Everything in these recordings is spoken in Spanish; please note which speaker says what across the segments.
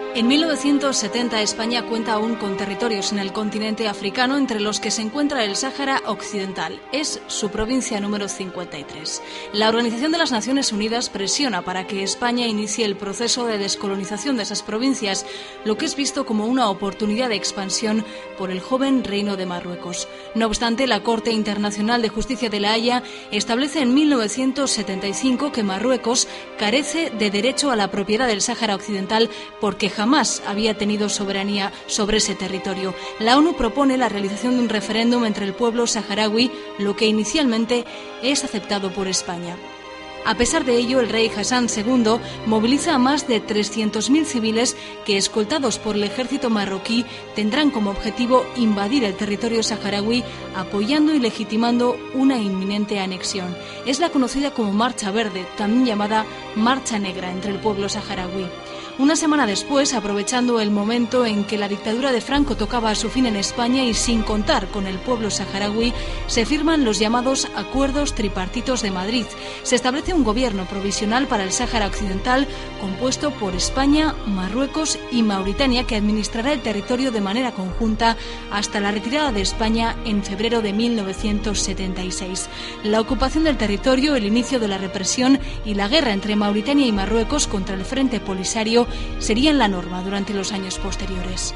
Speaker 1: En 1970 España cuenta aún con territorios en el continente africano, entre los que se encuentra el Sáhara Occidental. Es su provincia número 53. La Organización de las Naciones Unidas presiona para que España inicie el proceso de descolonización de esas provincias, lo que es visto como una oportunidad de expansión por el joven Reino de Marruecos. No obstante, la Corte Internacional de Justicia de La Haya establece en 1975 que Marruecos carece de derecho a la propiedad del Sáhara Occidental porque jamás había tenido soberanía sobre ese territorio. La ONU propone la realización de un referéndum entre el pueblo saharaui, lo que inicialmente es aceptado por España. A pesar de ello, el rey Hassan II moviliza a más de 300.000 civiles que, escoltados por el ejército marroquí, tendrán como objetivo invadir el territorio saharaui, apoyando y legitimando una inminente anexión. Es la conocida como Marcha Verde, también llamada Marcha Negra, entre el pueblo saharaui. Una semana después, aprovechando el momento en que la dictadura de Franco tocaba a su fin en España y sin contar con el pueblo saharaui, se firman los llamados Acuerdos Tripartitos de Madrid. Se establece un gobierno provisional para el Sáhara Occidental compuesto por España, Marruecos y Mauritania, que administrará el territorio de manera conjunta hasta la retirada de España en febrero de 1976. La ocupación del territorio, el inicio de la represión y la guerra entre Mauritania y Marruecos contra el Frente Polisario serían la norma durante los años posteriores.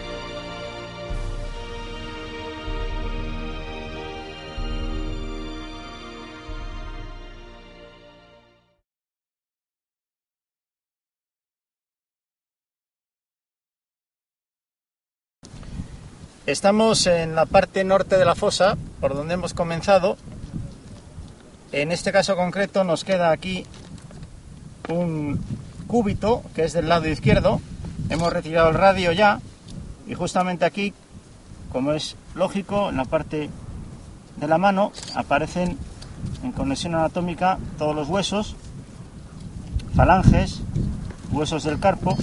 Speaker 2: Estamos en la parte norte de la fosa, por donde hemos comenzado. En este caso concreto nos queda aquí un cúbito que es del lado izquierdo. Hemos retirado el radio ya y justamente aquí, como es lógico, en la parte de la mano aparecen en conexión anatómica todos los huesos, falanges, huesos del carpo.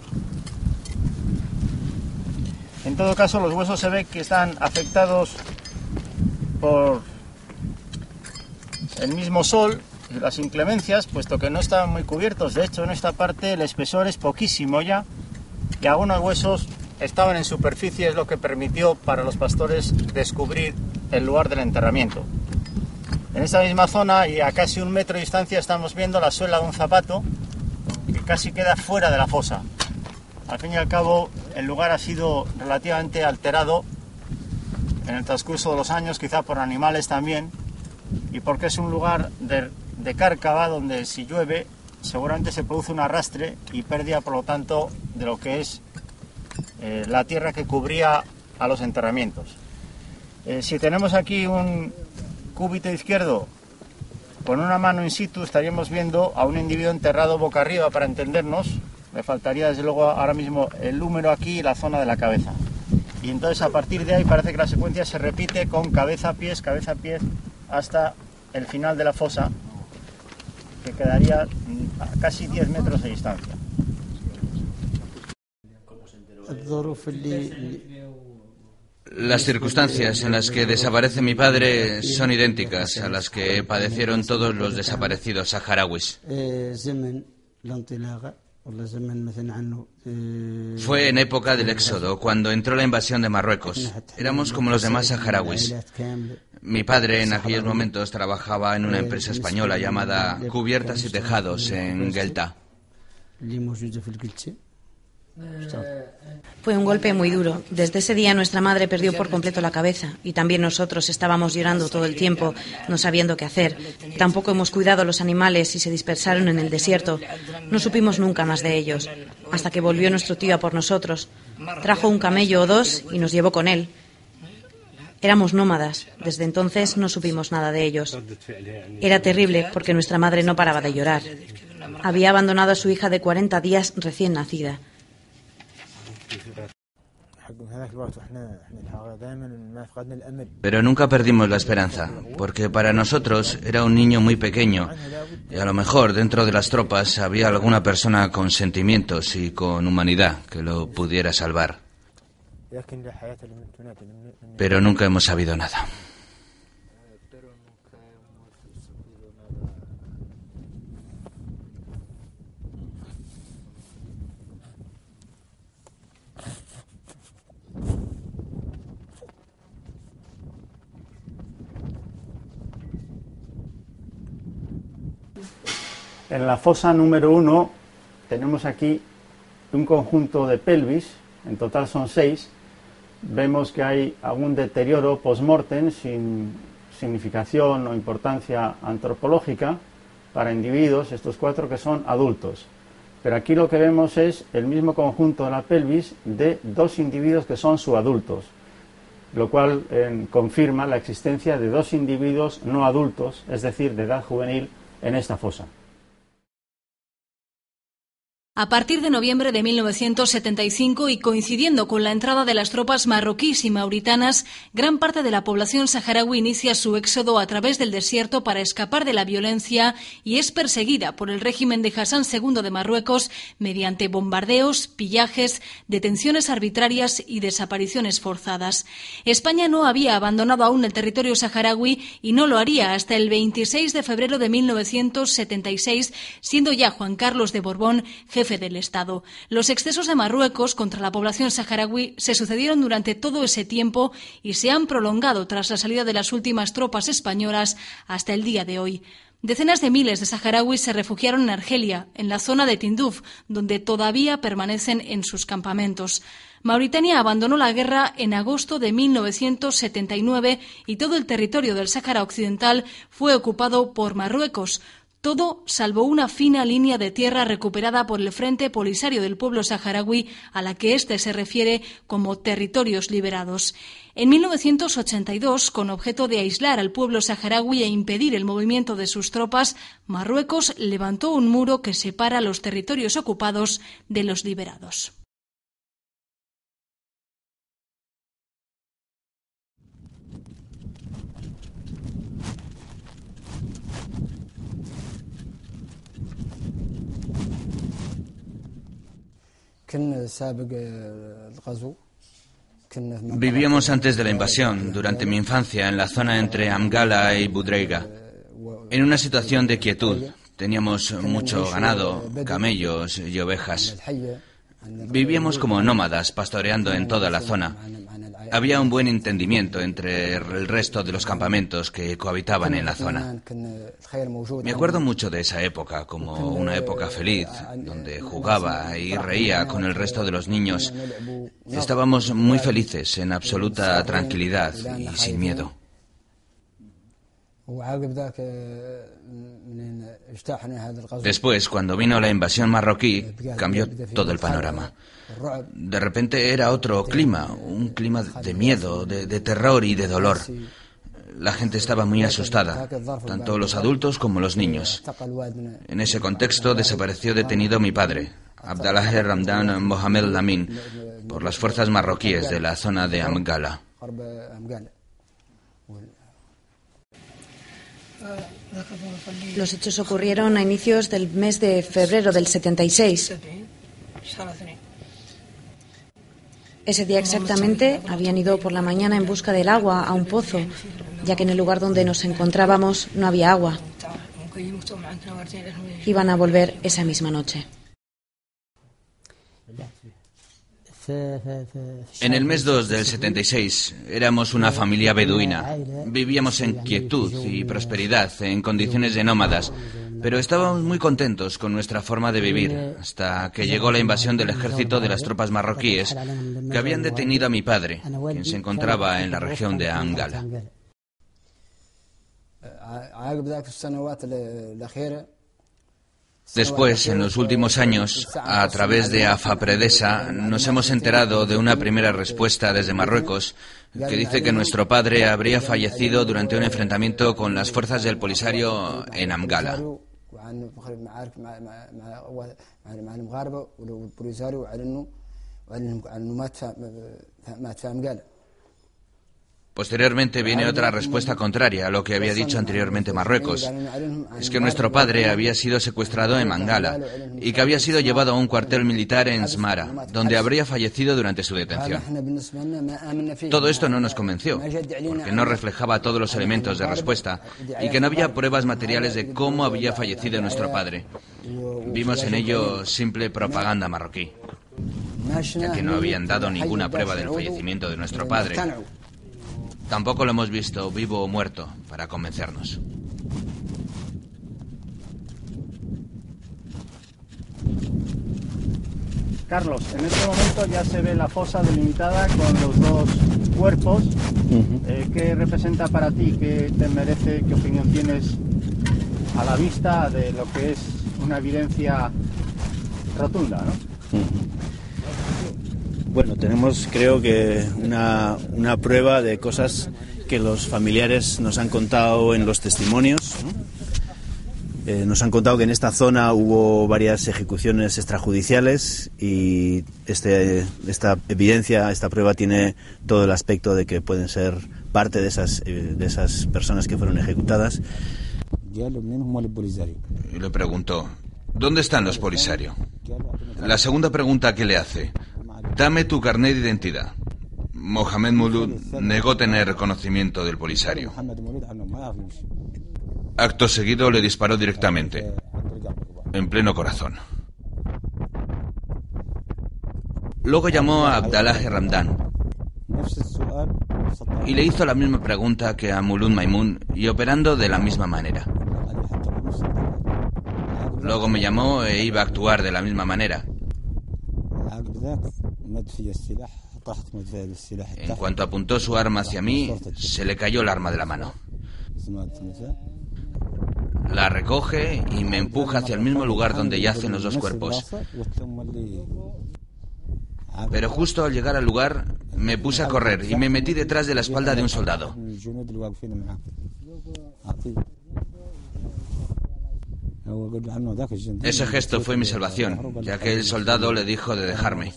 Speaker 2: En todo caso, los huesos se ve que están afectados por el mismo sol y las inclemencias, puesto que no estaban muy cubiertos. De hecho, en esta parte el espesor es poquísimo ya y algunos huesos estaban en superficie, es lo que permitió para los pastores descubrir el lugar del enterramiento. En esta misma zona y a casi 1 metro de distancia estamos viendo la suela de un zapato que casi queda fuera de la fosa. Al fin y al cabo, el lugar ha sido relativamente alterado en el transcurso de los años, quizá por animales también, y porque es un lugar de cárcava donde si llueve seguramente se produce un arrastre y pérdida, por lo tanto, de lo que es la tierra que cubría a los enterramientos. Si tenemos aquí un cúbito izquierdo con una mano in situ, estaríamos viendo a un individuo enterrado boca arriba, para entendernos. Me faltaría desde luego ahora mismo el húmero aquí y la zona de la cabeza. Y entonces a partir de ahí parece que la secuencia se repite con cabeza a pies, hasta el final de la fosa, que quedaría a casi 10 metros de distancia.
Speaker 3: Las circunstancias en las que desaparece mi padre son idénticas a las que padecieron todos los desaparecidos saharauis. Fue en época del éxodo, cuando entró la invasión de Marruecos. Éramos como los demás saharauis. Mi padre en aquellos momentos trabajaba en una empresa española llamada Cubiertas y Tejados en Guelta.
Speaker 4: Fue un golpe muy duro. Desde ese día nuestra madre perdió por completo la cabeza y también nosotros estábamos llorando todo el tiempo, no sabiendo qué hacer. Tampoco hemos cuidado a los animales y se dispersaron en el desierto. No supimos nunca más de ellos, hasta que volvió nuestro tío a por nosotros. Trajo un camello o dos y nos llevó con él. Éramos nómadas. Desde entonces no supimos nada de ellos. Era terrible porque nuestra madre no paraba de llorar. Había abandonado a su hija de 40 días recién nacida.
Speaker 3: Pero nunca perdimos la esperanza, porque para nosotros era un niño muy pequeño y a lo mejor dentro de las tropas había alguna persona con sentimientos y con humanidad que lo pudiera salvar. Pero nunca hemos sabido nada.
Speaker 2: En la fosa número 1 tenemos aquí un conjunto de pelvis, en total son 6. Vemos que hay algún deterioro post-mortem sin significación o importancia antropológica para individuos, estos 4 que son adultos. Pero aquí lo que vemos es el mismo conjunto de la pelvis de 2 individuos que son subadultos, lo cual confirma la existencia de 2 individuos no adultos, es decir, de edad juvenil, en esta fosa.
Speaker 1: A partir de noviembre de 1975 y coincidiendo con la entrada de las tropas marroquíes y mauritanas, gran parte de la población saharaui inicia su éxodo a través del desierto para escapar de la violencia y es perseguida por el régimen de Hassan II de Marruecos mediante bombardeos, pillajes, detenciones arbitrarias y desapariciones forzadas. España no había abandonado aún el territorio saharaui y no lo haría hasta el 26 de febrero de 1976, siendo ya Juan Carlos de Borbón jefe del Estado. Los excesos de Marruecos contra la población saharaui se sucedieron durante todo ese tiempo y se han prolongado tras la salida de las últimas tropas españolas hasta el día de hoy. Decenas de miles de saharauis se refugiaron en Argelia, en la zona de Tinduf, donde todavía permanecen en sus campamentos. Mauritania abandonó la guerra en agosto de 1979 y todo el territorio del Sáhara Occidental fue ocupado por Marruecos. Todo salvo una fina línea de tierra recuperada por el Frente Polisario del Pueblo Saharaui, a la que éste se refiere como territorios liberados. En 1982, con objeto de aislar al pueblo saharaui e impedir el movimiento de sus tropas, Marruecos levantó un muro que separa los territorios ocupados de los liberados.
Speaker 3: Vivíamos antes de la invasión, durante mi infancia, en la zona entre Amgala y Budreiga, en una situación de quietud. Teníamos mucho ganado, camellos y ovejas. Vivíamos como nómadas, pastoreando en toda la zona. Había un buen entendimiento entre el resto de los campamentos que cohabitaban en la zona. Me acuerdo mucho de esa época como una época feliz, donde jugaba y reía con el resto de los niños. Estábamos muy felices, en absoluta tranquilidad y sin miedo. Después, cuando vino la invasión marroquí, cambió todo el panorama. De repente era otro clima, un clima de miedo, de terror y de dolor. La gente estaba muy asustada, tanto los adultos como los niños. En ese contexto desapareció detenido mi padre, Abdallah Ramdan Mohamed Lamin, por las fuerzas marroquíes de la zona de Amgala.
Speaker 4: Los hechos ocurrieron a inicios del mes de febrero del 76. Ese día exactamente habían ido por la mañana en busca del agua a un pozo, ya que en el lugar donde nos encontrábamos no había agua. Iban a volver esa misma noche.
Speaker 3: En el mes 2 del 76 éramos una familia beduina. Vivíamos en quietud y prosperidad, en condiciones de nómadas, pero estábamos muy contentos con nuestra forma de vivir, hasta que llegó la invasión del ejército de las tropas marroquíes, que habían detenido a mi padre, quien se encontraba en la región de Amgala. Después, en los últimos años, a través de AFAPREDESA, nos hemos enterado de una primera respuesta desde Marruecos que dice que nuestro padre habría fallecido durante un enfrentamiento con las fuerzas del Polisario en Amgala. Posteriormente viene otra respuesta contraria a lo que había dicho anteriormente Marruecos. Es que nuestro padre había sido secuestrado en Mangala y que había sido llevado a un cuartel militar en Smara, donde habría fallecido durante su detención. Todo esto no nos convenció, porque no reflejaba todos los elementos de respuesta y que no había pruebas materiales de cómo había fallecido nuestro padre. Vimos en ello simple propaganda marroquí, ya que no habían dado ninguna prueba del fallecimiento de nuestro padre. Tampoco lo hemos visto vivo o muerto para convencernos.
Speaker 2: Carlos, en este momento ya se ve la fosa delimitada con los dos cuerpos. ¿Qué representa para ti? ¿Qué te merece? ¿Qué opinión tienes a la vista de lo que es una evidencia rotunda, ¿no?
Speaker 5: Bueno, tenemos, creo que, una prueba de cosas que los familiares nos han contado en los testimonios, ¿no? Nos han contado que en esta zona hubo varias ejecuciones extrajudiciales y esta evidencia, esta prueba tiene todo el aspecto de que pueden ser parte de esas personas que fueron ejecutadas.
Speaker 3: Y le preguntó, ¿dónde están los Polisario? La segunda pregunta que le hace, dame tu carnet de identidad. Mohamed Moulud negó tener conocimiento del Polisario. Acto seguido le disparó directamente, en pleno corazón. Luego llamó a Abdallah Ramdan y le hizo la misma pregunta que a Moulud Maimun y operando de la misma manera. Luego me llamó e iba a actuar de la misma manera. En cuanto apuntó su arma hacia mí, se le cayó el arma de la mano. La recoge y me empuja hacia el mismo lugar donde yacen los dos cuerpos. Pero justo al llegar al lugar, me puse a correr y me metí detrás de la espalda de un soldado. Ese gesto fue mi salvación, ya que el soldado le dijo de dejarme.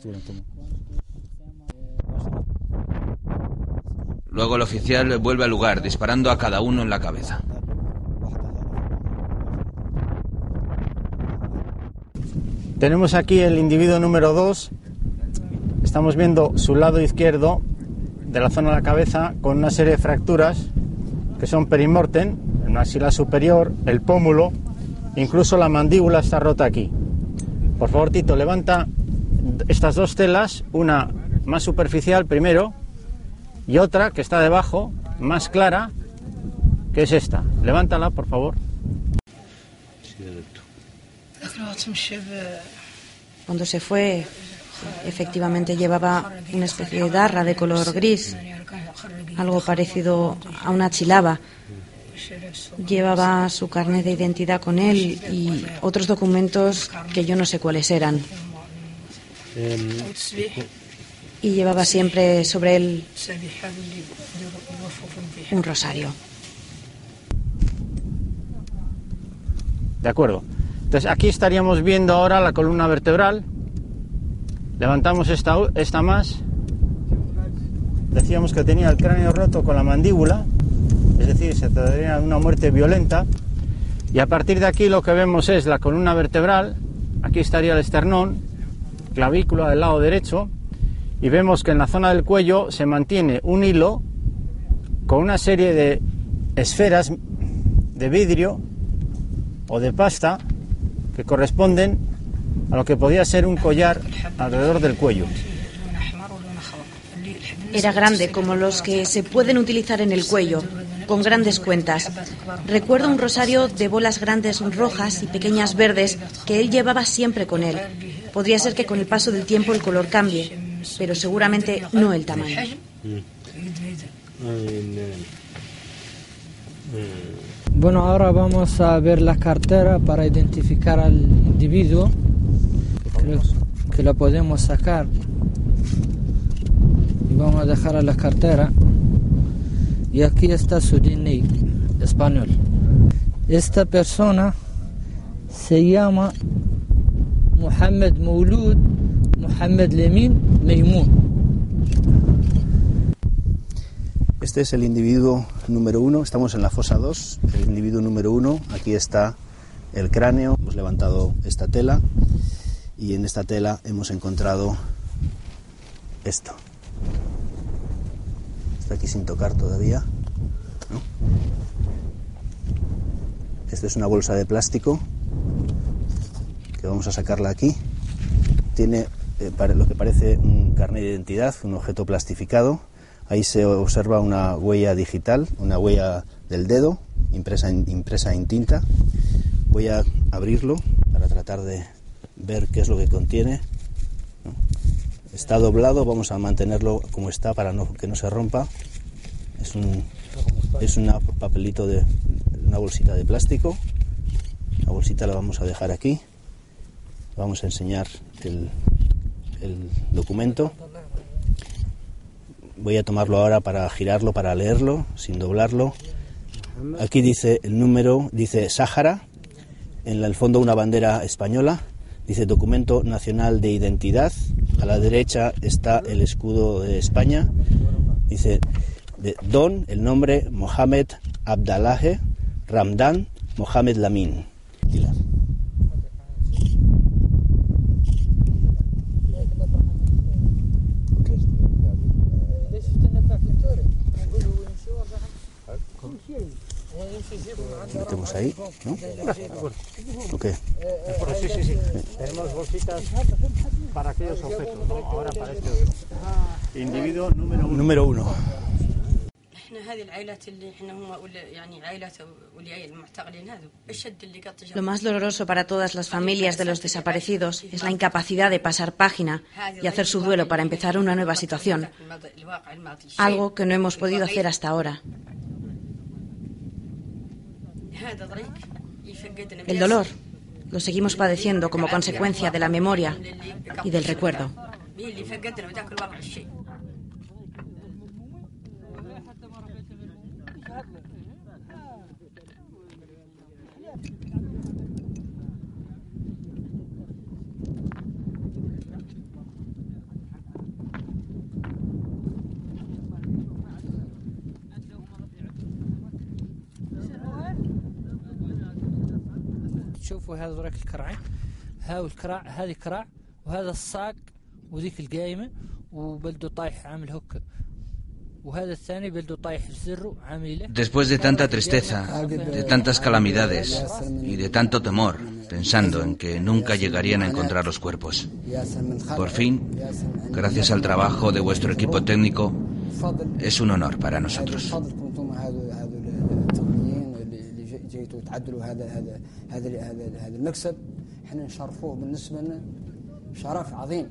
Speaker 3: Luego el oficial vuelve al lugar, disparando a cada uno en la cabeza.
Speaker 2: Tenemos aquí el individuo número 2. Estamos viendo su lado izquierdo de la zona de la cabeza con una serie de fracturas que son perimortem, en la axila superior, el pómulo, incluso la mandíbula está rota aquí. Por favor, Tito, levanta estas dos telas, una más superficial primero y otra que está debajo, más clara, que es esta. Levántala, por favor.
Speaker 4: Cuando se fue, efectivamente llevaba una especie de darra de color gris, algo parecido a una chilaba. Llevaba su carnet de identidad con él y otros documentos que yo no sé cuáles eran. Y llevaba siempre sobre él un rosario.
Speaker 2: De acuerdo. Entonces aquí estaríamos viendo ahora la columna vertebral. Levantamos esta más. Decíamos que tenía el cráneo roto con la mandíbula, es decir, se trataría de una muerte violenta. Y a partir de aquí lo que vemos es la columna vertebral. Aquí estaría el esternón, clavícula del lado derecho. Y vemos que en la zona del cuello se mantiene un hilo con una serie de esferas de vidrio o de pasta que corresponden a lo que podía ser un collar alrededor del cuello.
Speaker 4: Era grande, como los que se pueden utilizar en el cuello, con grandes cuentas. Recuerdo un rosario de bolas grandes rojas y pequeñas verdes que él llevaba siempre con él. Podría ser que con el paso del tiempo el color cambie, pero seguramente no el tamaño.
Speaker 6: Bueno, ahora vamos a ver la cartera para identificar al individuo. Creo que la podemos sacar. Y vamos a dejar a la cartera. Y aquí está su DNI español. Esta persona se llama Mohamed Moulud Mohamed Lemin Maimun.
Speaker 5: Este es el individuo número 1, estamos en la fosa 2, el individuo número 1, aquí está el cráneo, hemos levantado esta tela y en esta tela hemos encontrado esto. Está aquí sin tocar todavía, ¿no? Esta es una bolsa de plástico que vamos a sacarla aquí. Tiene lo que parece un carnet de identidad, un objeto plastificado. Ahí se observa una huella digital, una huella del dedo, impresa en tinta. Voy a abrirlo para tratar de ver qué es lo que contiene. No. Está doblado, vamos a mantenerlo como está para que no se rompa. Es un papelito de una bolsita de plástico. La bolsita la vamos a dejar aquí. Vamos a enseñar el documento. Voy a tomarlo ahora para girarlo, para leerlo, sin doblarlo. Aquí dice el número, dice Sáhara, en el fondo una bandera española, dice Documento Nacional de Identidad, a la derecha está el escudo de España, dice Don, el nombre Mohamed Abdallahe Ramdan Mohamed Lamin. Metemos ahí, ¿no? ¿Ok?
Speaker 2: Sí. Tenemos bolsitas para aquellos objetos, ¿no? Ahora para este otro. Individuo número 1.
Speaker 4: Lo más doloroso para todas las familias de los desaparecidos es la incapacidad de pasar página y hacer su duelo para empezar una nueva situación, algo que no hemos podido hacer hasta ahora. El dolor lo seguimos padeciendo como consecuencia de la memoria y del recuerdo.
Speaker 6: شوفوا هذا ذراك الكرعين هاو الكرع هذه كرع وهذا الصاق وذيك القايمه وبلده طايح عامل هوك وهذا الثاني بلده طايح الزر عامل له.
Speaker 3: Después de tanta tristeza, de tantas calamidades y de tanto temor, pensando en que nunca llegarían a encontrar los cuerpos, por fin, gracias al trabajo de vuestro equipo técnico, es un honor para nosotros.
Speaker 7: تعدلوا هذا المكسب احنا نشرفوه بالنسبه لنا شرف عظيم.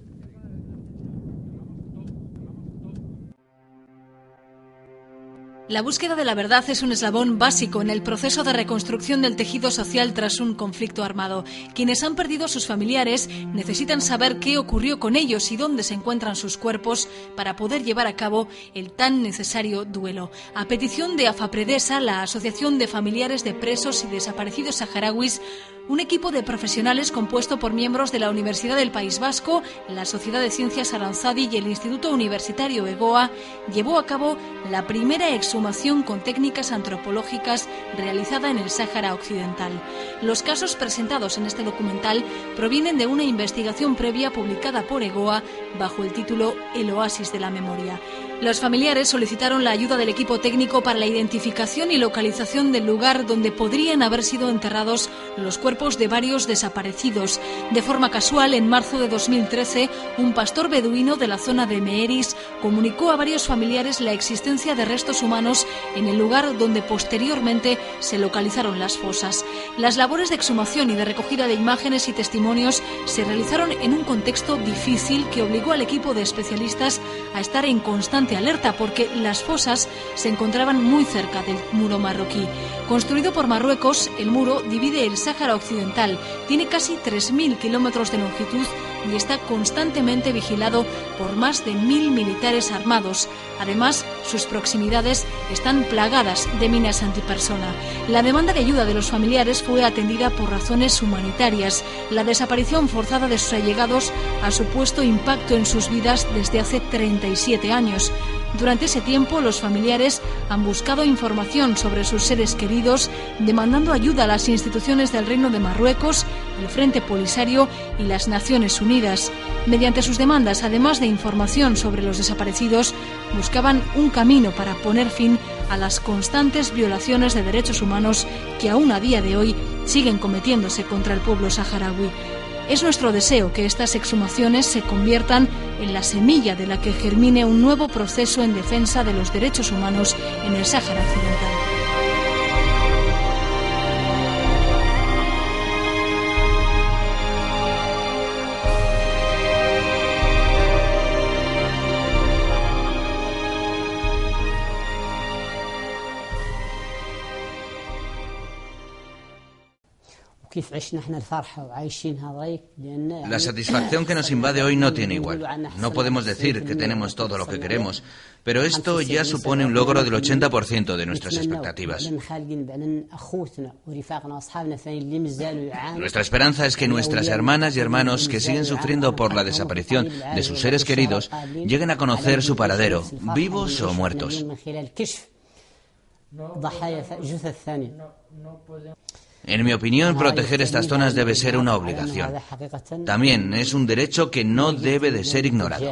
Speaker 1: La búsqueda de la verdad es un eslabón básico en el proceso de reconstrucción del tejido social tras un conflicto armado. Quienes han perdido a sus familiares necesitan saber qué ocurrió con ellos y dónde se encuentran sus cuerpos para poder llevar a cabo el tan necesario duelo. A petición de AFAPREDESA, la Asociación de Familiares de Presos y Desaparecidos Saharauis, un equipo de profesionales compuesto por miembros de la Universidad del País Vasco, la Sociedad de Ciencias Aranzadi y el Instituto Universitario EGOA llevó a cabo la primera exhumación con técnicas antropológicas realizada en el Sáhara Occidental. Los casos presentados en este documental provienen de una investigación previa publicada por EGOA bajo el título El oasis de la memoria. Los familiares solicitaron la ayuda del equipo técnico para la identificación y localización del lugar donde podrían haber sido enterrados los cuerpos de varios desaparecidos. De forma casual, en marzo de 2013, un pastor beduino de la zona de Meeris comunicó a varios familiares la existencia de restos humanos en el lugar donde posteriormente se localizaron las fosas. Las labores de exhumación y de recogida de imágenes y testimonios se realizaron en un contexto difícil que obligó al equipo de especialistas a estar en constante alerta porque las fosas se encontraban muy cerca del muro marroquí. Construido por Marruecos, el muro divide el Sáhara Occidental, tiene casi 3.000 kilómetros de longitud y está constantemente vigilado por más de 1.000 militares armados. Además, sus proximidades están plagadas de minas antipersona. La demanda de ayuda de los familiares fue atendida por razones humanitarias. La desaparición forzada de sus allegados ha supuesto impacto en sus vidas desde hace 37 años. Durante ese tiempo, los familiares han buscado información sobre sus seres queridos, demandando ayuda a las instituciones del Reino de Marruecos, el Frente Polisario y las Naciones Unidas. Mediante sus demandas, además de información sobre los desaparecidos, buscaban un camino para poner fin a las constantes violaciones de derechos humanos que aún a día de hoy siguen cometiéndose contra el pueblo saharaui. Es nuestro deseo que estas exhumaciones se conviertan en la semilla de la que germine un nuevo proceso en defensa de los derechos humanos en el Sáhara Occidental.
Speaker 3: La satisfacción que nos invade hoy no tiene igual. No podemos decir que tenemos todo lo que queremos, pero esto ya supone un logro del 80% de nuestras expectativas. Nuestra esperanza es que nuestras hermanas y hermanos que siguen sufriendo por la desaparición de sus seres queridos lleguen a conocer su paradero, vivos o muertos. En mi opinión, proteger estas zonas debe ser una obligación. También es un derecho que no debe de ser ignorado.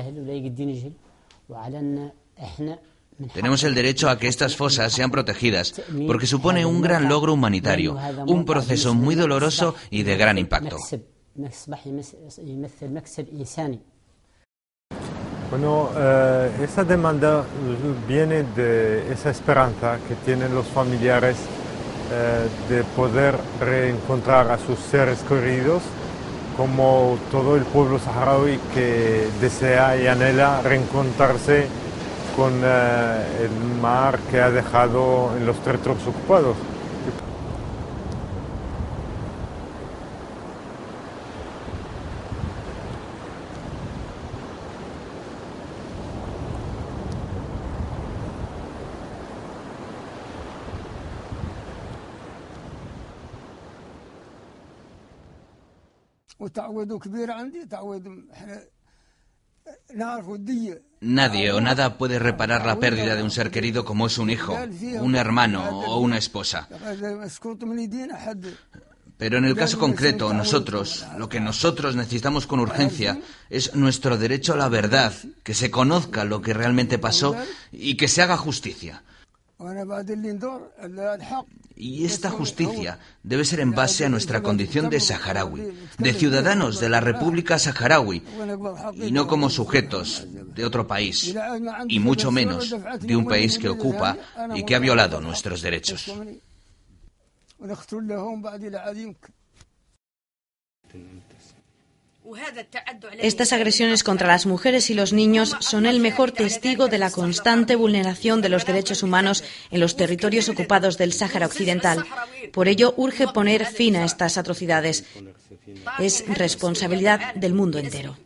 Speaker 3: Tenemos el derecho a que estas fosas sean protegidas, porque supone un gran logro humanitario, un proceso muy doloroso y de gran impacto.
Speaker 8: Bueno, esa demanda viene de esa esperanza que tienen los familiares de poder reencontrar a sus seres queridos, como todo el pueblo saharaui que desea y anhela reencontrarse con el mar que ha dejado en los territorios ocupados.
Speaker 3: Nadie o nada puede reparar la pérdida de un ser querido como es un hijo, un hermano o una esposa. Pero en el caso concreto, lo que nosotros necesitamos con urgencia es nuestro derecho a la verdad, que se conozca lo que realmente pasó y que se haga justicia. Y esta justicia debe ser en base a nuestra condición de saharaui, de ciudadanos de la República Saharaui, y no como sujetos de otro país, y mucho menos de un país que ocupa y que ha violado nuestros derechos.
Speaker 4: Estas agresiones contra las mujeres y los niños son el mejor testigo de la constante vulneración de los derechos humanos en los territorios ocupados del Sáhara Occidental. Por ello, urge poner fin a estas atrocidades. Es responsabilidad del mundo entero.